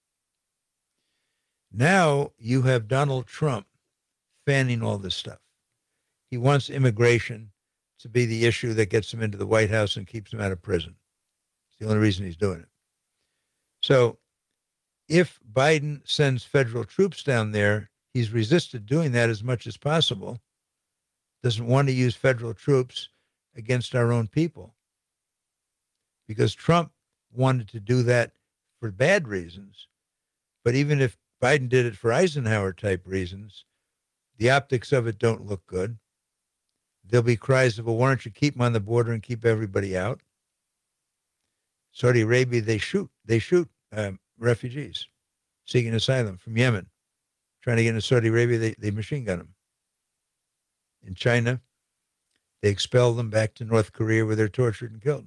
Now you have Donald Trump fanning all this stuff. He wants immigration to be the issue that gets him into the White House and keeps him out of prison. It's the only reason he's doing it. So if Biden sends federal troops down there, he's resisted doing that as much as possible, doesn't want to use federal troops against our own people. Because Trump wanted to do that for bad reasons. But even if Biden did it for Eisenhower-type reasons, the optics of it don't look good. There'll be cries of, well, why don't you keep them on the border and keep everybody out? Saudi Arabia, they shoot. They shoot um, refugees seeking asylum from Yemen. Trying to get into Saudi Arabia, they, they machine gun them. In China, they expel them back to North Korea where they're tortured and killed.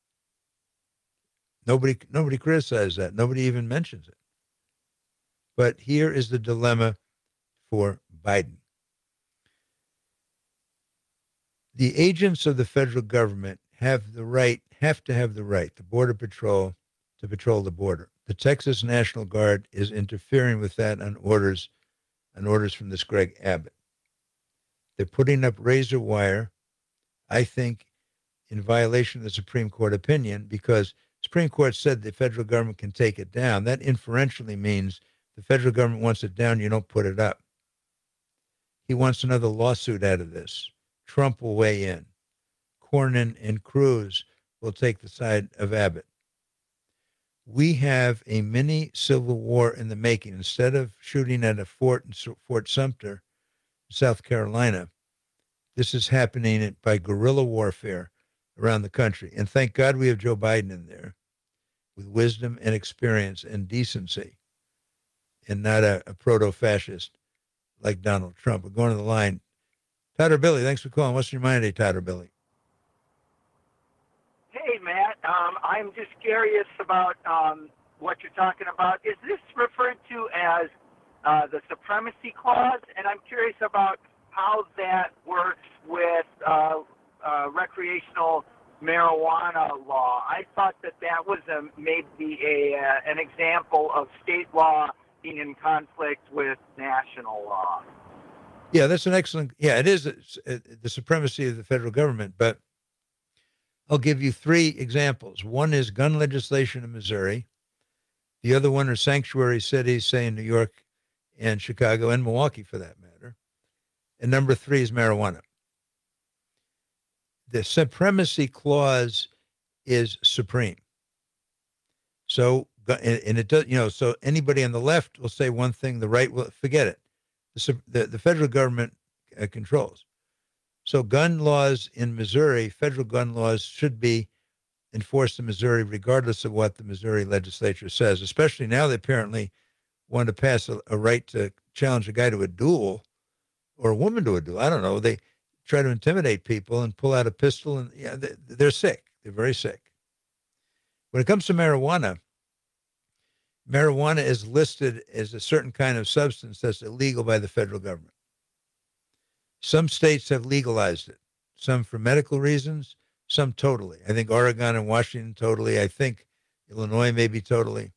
Nobody, nobody criticizes that. Nobody even mentions it. But here is the dilemma for Biden. The agents of the federal government have the right, have to have the right, the Border Patrol, to patrol the border. The Texas National Guard is interfering with that on orders, on orders from this Greg Abbott. They're putting up razor wire, I think, in violation of the Supreme Court opinion, because Supreme Court said the federal government can take it down. That inferentially means the federal government wants it down, you don't put it up. He wants another lawsuit out of this. Trump will weigh in. Cornyn and Cruz will take the side of Abbott. We have a mini civil war in the making. Instead of shooting at a fort in Fort Sumter, South Carolina, this is happening by guerrilla warfare around the country. And thank God we have Joe Biden in there with wisdom and experience and decency, and not a, a proto-fascist like Donald Trump. We're going to the line. Tyler Billy, thanks for calling. What's in your mind today, Tyler Billy? Hey, Matt. Um, I'm just curious about um, what you're talking about. Is this referred to as uh, the Supremacy Clause? And I'm curious about how that works with uh, uh, recreational marijuana law. I thought that that was a, maybe a uh, an example of state law being in conflict with national law. Yeah, that's an excellent. Yeah, it is it's, it, the supremacy of the federal government. But I'll give you three examples. One is gun legislation in Missouri. The other one are sanctuary cities, say in New York and Chicago and Milwaukee, for that matter. And number three is marijuana. The supremacy clause is supreme. So, and it does, you know, so anybody on the left will say one thing, the right will forget it. The, the, the federal government uh, controls. So gun laws in Missouri, federal gun laws should be enforced in Missouri regardless of what the Missouri legislature says, especially now they apparently want to pass a, a right to challenge a guy to a duel or a woman to a duel. I don't know. They try to intimidate people and pull out a pistol, and yeah, they, they're sick. They're very sick. When it comes to marijuana, marijuana is listed as a certain kind of substance that's illegal by the federal government. Some states have legalized it, some for medical reasons, some totally. I think Oregon and Washington totally. I think Illinois maybe totally.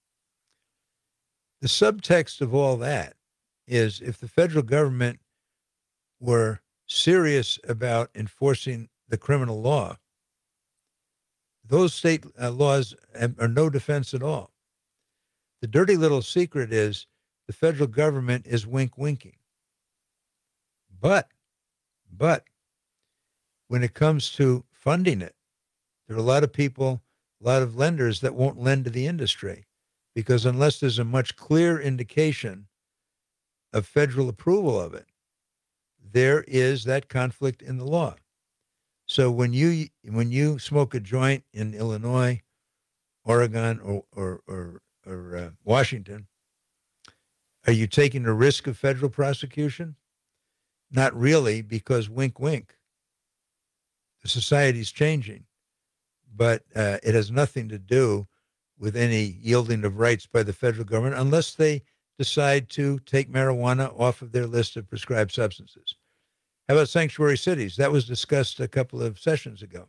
The subtext of all that is if the federal government were serious about enforcing the criminal law, those state uh, laws are no defense at all. The dirty little secret is the federal government is wink winking. But, but when it comes to funding it, there are a lot of people, a lot of lenders that won't lend to the industry because unless there's a much clear indication of federal approval of it, there is that conflict in the law. So when you when you smoke a joint in Illinois, Oregon, or or or, or uh, Washington, are you taking a risk of federal prosecution? Not really, because wink, wink. The society's changing, but uh, it has nothing to do with any yielding of rights by the federal government unless they decide to take marijuana off of their list of prescribed substances. How about sanctuary cities? That was discussed a couple of sessions ago.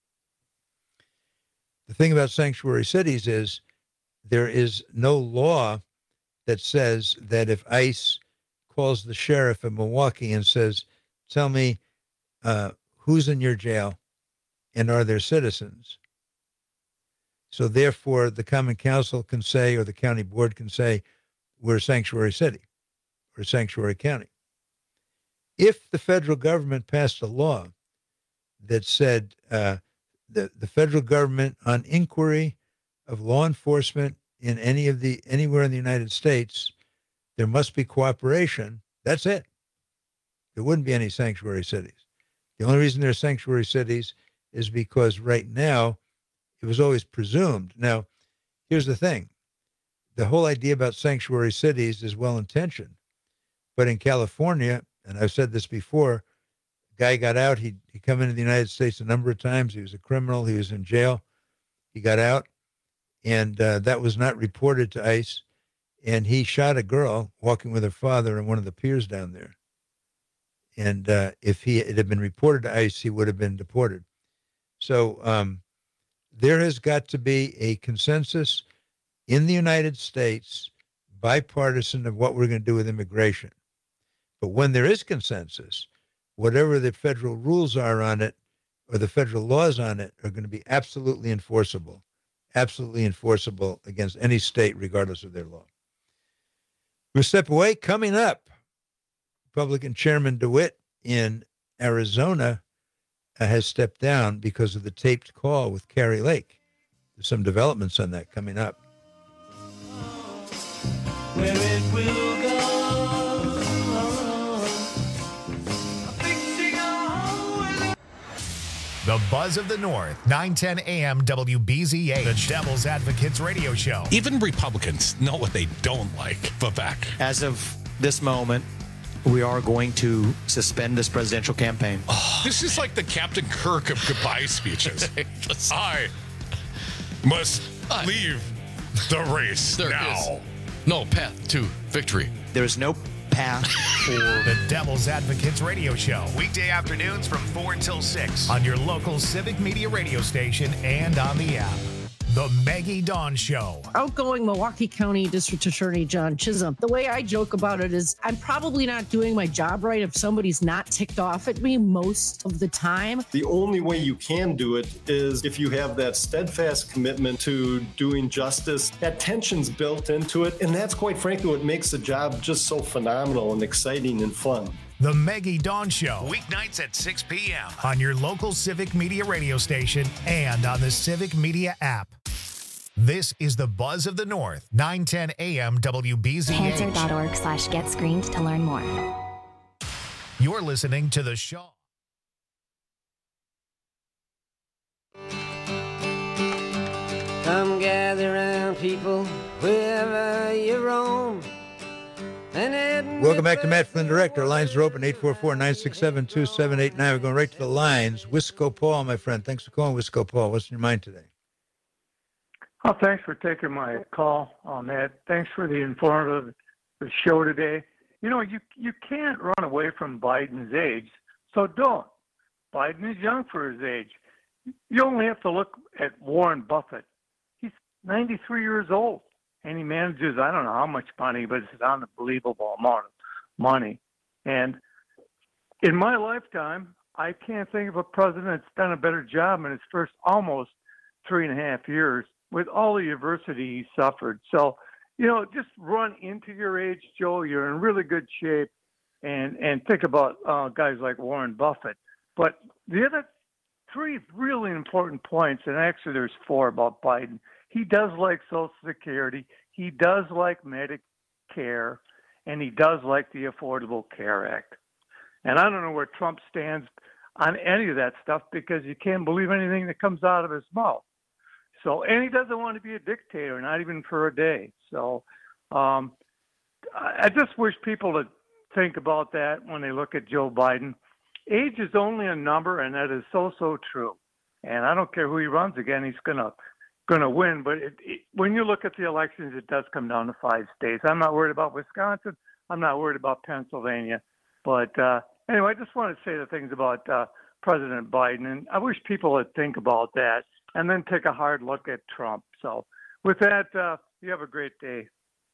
The thing about sanctuary cities is there is no law that says that if ICE calls the sheriff of Milwaukee and says, tell me uh, who's in your jail and are there citizens? So therefore, the Common Council can say, or the county board can say, we're a sanctuary city or a sanctuary county. If the federal government passed a law that said uh, the, the federal government on inquiry of law enforcement in any of the anywhere in the United States, there must be cooperation, that's it. There wouldn't be any sanctuary cities. The only reason there are sanctuary cities is because right now it was always presumed. Now, here's the thing. The whole idea about sanctuary cities is well-intentioned. But in California, and I've said this before, guy got out. He'd, he'd come into the United States a number of times. He was a criminal. He was in jail. He got out, and uh, that was not reported to ICE. And he shot a girl walking with her father in one of the piers down there. And uh, if he it had been reported to ICE, he would have been deported. So um, there has got to be a consensus in the United States, bipartisan, of what we're going to do with immigration. But when there is consensus, whatever the federal rules are on it or the federal laws on it are going to be absolutely enforceable, absolutely enforceable against any state, regardless of their law. We'll step away. Coming up, Republican Chairman DeWitt in Arizona uh, has stepped down because of the taped call with Kari Lake. There's some developments on that coming up. Where it will go. The Buzz of the North, nine ten a.m. W B Z H, the Devil's Advocates radio show. Even Republicans know what they don't like. Vivek. As of this moment, we are going to suspend this presidential campaign. Oh, this is like the Captain Kirk of goodbye speeches. I must leave the race There now. is no path to victory. There is no path for the Devil's Advocates Radio Show. Weekday afternoons from four until six on your local Civic Media radio station and on the app. The Maggie Dawn Show. Outgoing Milwaukee County District Attorney John Chisholm. The way I joke about it is I'm probably not doing my job right if somebody's not ticked off at me most of the time. The only way you can do it is if you have that steadfast commitment to doing justice. That tension's built into it, and that's quite frankly what makes the job just so phenomenal and exciting and fun. The Maggie Dawn Show, weeknights at six p.m. on your local Civic Media radio station and on the Civic Media app. This is the Buzz of the North, nine ten a.m. W B Z H. Cancer.org slash get screened to learn more. You're listening to the show. Come gather round, people, wherever you roam. Welcome back to Matt Flynn Direct. Our lines are open, eight four four, nine six seven, two seven eight nine. We're going right to the lines. Wisco Paul, my friend. Thanks for calling, Wisco Paul. What's in your mind today? Oh, thanks for taking my call on that. Thanks for the informative the show today. You know, you you can't run away from Biden's age, so don't. Biden is young for his age. You only have to look at Warren Buffett. He's ninety-three years old, and he manages, I don't know how much money, but it's an unbelievable amount of money. And in my lifetime, I can't think of a president that's done a better job in his first almost three and a half years with all the adversity he suffered. So, you know, just run into your age, Joe. You're in really good shape, and and think about uh, guys like Warren Buffett. But the other three really important points, and actually there's four about Biden. He does like Social Security. He does like Medicare, and he does like the Affordable Care Act. And I don't know where Trump stands on any of that stuff because you can't believe anything that comes out of his mouth. So, and he doesn't want to be a dictator, not even for a day. So, um, I just wish people to think about that when they look at Joe Biden. Age is only a number, and that is so, so true. And I don't care who he runs again, he's gonna gonna win. But it, it, when you look at the elections, it does come down to five states. I'm not worried about Wisconsin. I'm not worried about Pennsylvania. But uh, anyway, I just want to say the things about uh, President Biden, and I wish people would think about that and then take a hard look at Trump. So with that, uh, you have a great day.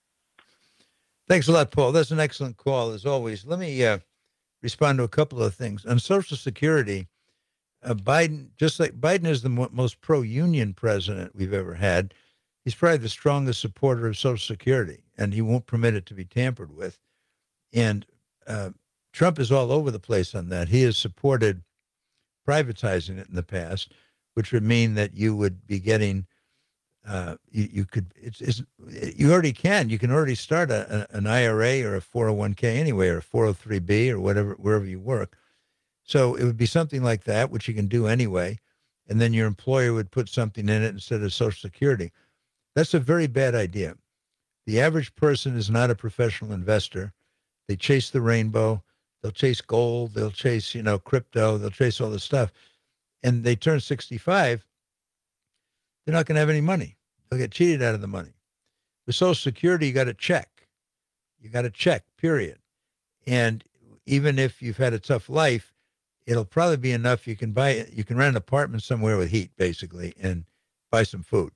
Thanks a lot, Paul. That's an excellent call, as always. Let me uh, respond to a couple of things. On Social Security, uh, Biden, just like Biden is the mo- most pro-union president we've ever had, he's probably the strongest supporter of Social Security, and he won't permit it to be tampered with. And uh, Trump is all over the place on that. He has supported privatizing it in the past, which would mean that you would be getting, uh, you, you could, it's, it's, you already can, you can already start a, a, an I R A or a four oh one k anyway, or a four oh three b or whatever, wherever you work. So it would be something like that, which you can do anyway. And then your employer would put something in it instead of Social Security. That's a very bad idea. The average person is not a professional investor. They chase the rainbow. They'll chase gold. They'll chase, you know, crypto. They'll chase all this stuff. And they turn sixty-five, they're not going to have any money. They'll get cheated out of the money. With Social Security, you got to check. You got to check, period. And even if you've had a tough life, it'll probably be enough. You can buy, you can rent an apartment somewhere with heat, basically, and buy some food.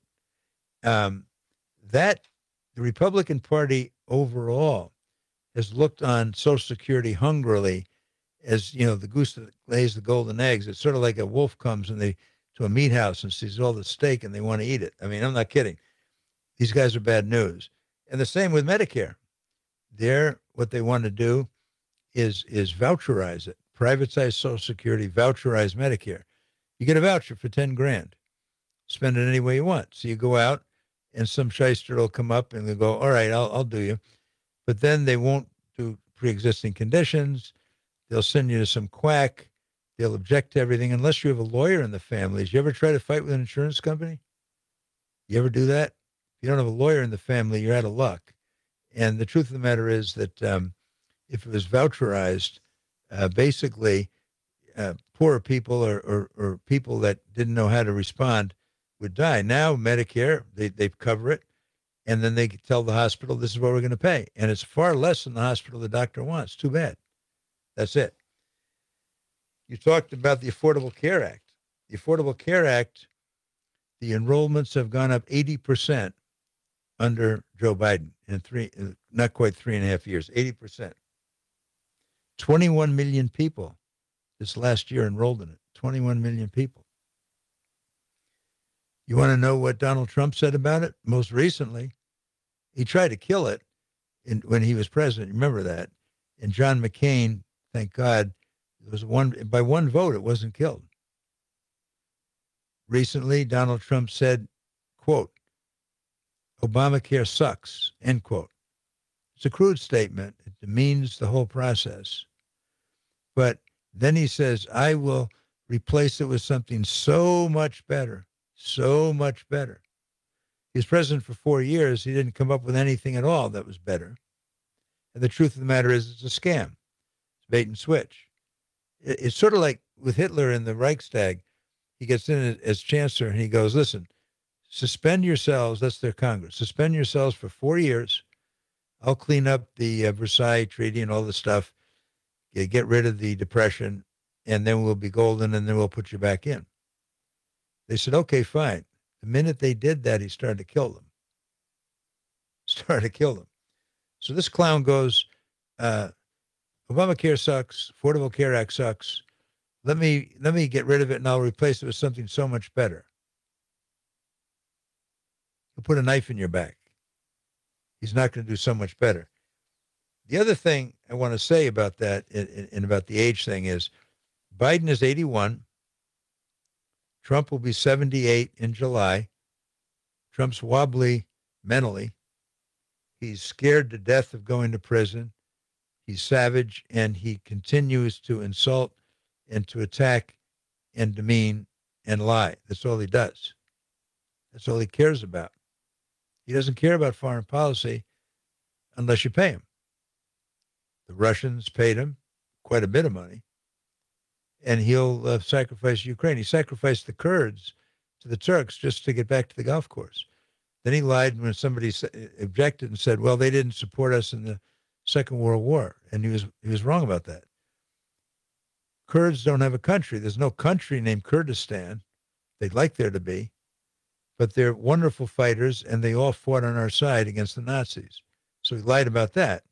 Um, that, the Republican Party overall has looked on Social Security hungrily as, you know, the goose that lays the golden eggs. It's sort of like a wolf comes and they to a meat house and sees all the steak and they want to eat it. I mean, I'm not kidding. These guys are bad news. And the same with Medicare. They're, what they want to do is is voucherize it, privatize Social Security, voucherize Medicare. You get a voucher for ten grand. Spend it any way you want. So you go out and some shyster will come up and they'll go, all right, I'll, I'll do you. But then they won't do pre-existing conditions. They'll send you to some quack. They'll object to everything unless you have a lawyer in the family. Did you ever try to fight with an insurance company? You ever do that? If you don't have a lawyer in the family, you're out of luck. And the truth of the matter is that um, if it was voucherized, uh, basically uh, poorer people or, or, or people that didn't know how to respond would die. Now Medicare, they, they cover it, and then they tell the hospital, this is what we're going to pay. And it's far less than the hospital the doctor wants. Too bad. That's it. You talked about the Affordable Care Act. The Affordable Care Act, the enrollments have gone up eighty percent under Joe Biden in three, not quite three and a half years, eighty percent. twenty-one million people this last year enrolled in it. twenty-one million people. You want to know what Donald Trump said about it? Most recently, he tried to kill it in, when he was president. Remember that? And John McCain, thank God, it was one by one vote, it wasn't killed. Recently, Donald Trump said, quote, Obamacare sucks, end quote. It's a crude statement. It demeans the whole process. But then he says, I will replace it with something so much better, so much better. He was president for four years. He didn't come up with anything at all that was better. And the truth of the matter is it's a scam. It's bait and switch. It's sort of like with Hitler in the Reichstag. He gets in as chancellor and he goes, listen, suspend yourselves. That's their Congress. Suspend yourselves for four years. I'll clean up the uh, Versailles Treaty and all the stuff. You get rid of the Depression, and then we'll be golden, and then we'll put you back in. They said, okay, fine. The minute they did that, he started to kill them. Started to kill them. So this clown goes, uh, Obamacare sucks. Affordable Care Act sucks. Let me let me get rid of it, and I'll replace it with something so much better. He'll put a knife in your back. He's not going to do so much better. The other thing I want to say about that and, and about the age thing is Biden is eighty-one. Trump will be seventy-eight in July. Trump's wobbly mentally. He's scared to death of going to prison. He's savage, and he continues to insult and to attack and demean and lie. That's all he does. That's all he cares about. He doesn't care about foreign policy unless you pay him. The Russians paid him quite a bit of money, and he'll uh, sacrifice Ukraine. He sacrificed the Kurds to the Turks just to get back to the golf course. Then he lied when somebody objected and said, well, they didn't support us in the Second World War, and he was he was wrong about that. Kurds don't have a country. There's no country named Kurdistan. They'd like there to be, but they're wonderful fighters, and they all fought on our side against the Nazis. So he lied about that.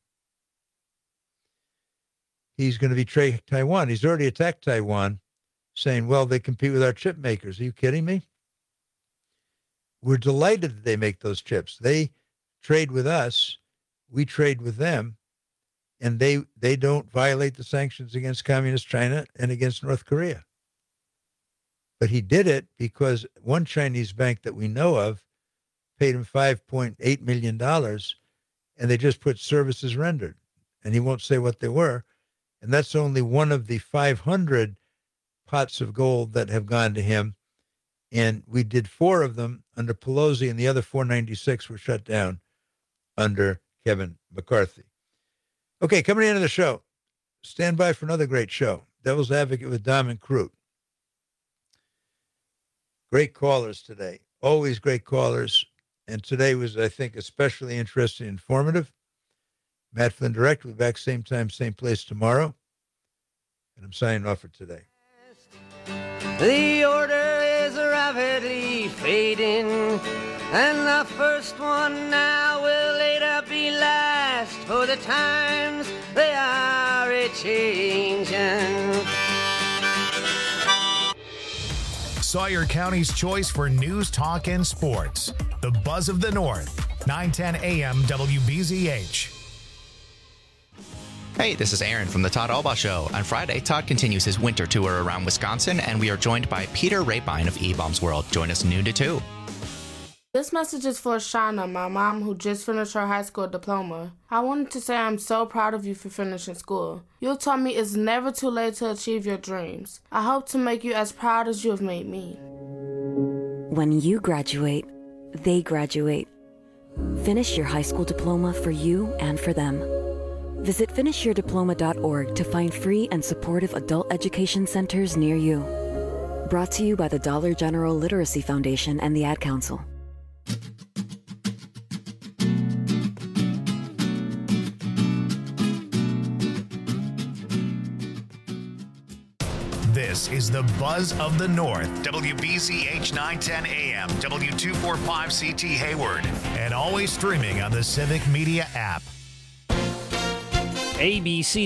He's going to betray Taiwan. He's already attacked Taiwan, saying, well, they compete with our chip makers. Are you kidding me? We're delighted that they make those chips. They trade with us. We trade with them. And they, they don't violate the sanctions against Communist China and against North Korea. But he did it because one Chinese bank that we know of paid him five point eight million dollars, and they just put services rendered. And he won't say what they were. And that's only one of the five hundred pots of gold that have gone to him. And we did four of them under Pelosi, and the other four hundred ninety-six were shut down under Kevin McCarthy. Okay, coming into the show, stand by for another great show. Devil's Advocate with Dom and Crute. Great callers today, always great callers. And today was, I think, especially interesting and informative. Matt Flynn Direct will be back same time, same place tomorrow. And I'm signing off for today. The order is rapidly fading, and the first one now will later be last, for the times they are a-changing. Sawyer County's choice for news, talk, and sports. The Buzz of the North, nine ten A M W B Z H. Hey, this is Aaron from the Todd Albaugh Show. On Friday, Todd continues his winter tour around Wisconsin, and we are joined by Peter Rapine of E-Bombs World. Join us noon to two. This message is for Shauna, my mom, who just finished her high school diploma. I wanted to say I'm so proud of you for finishing school. You taught me it's never too late to achieve your dreams. I hope to make you as proud as you have made me. When you graduate, they graduate. Finish your high school diploma for you and for them. Visit finish your diploma dot org to find free and supportive adult education centers near you. Brought to you by the Dollar General Literacy Foundation and the Ad Council. This is the Buzz of the North, W B Z H nine ten A M, W two forty-five C T Hayward, and always streaming on the Civic Media app. A B C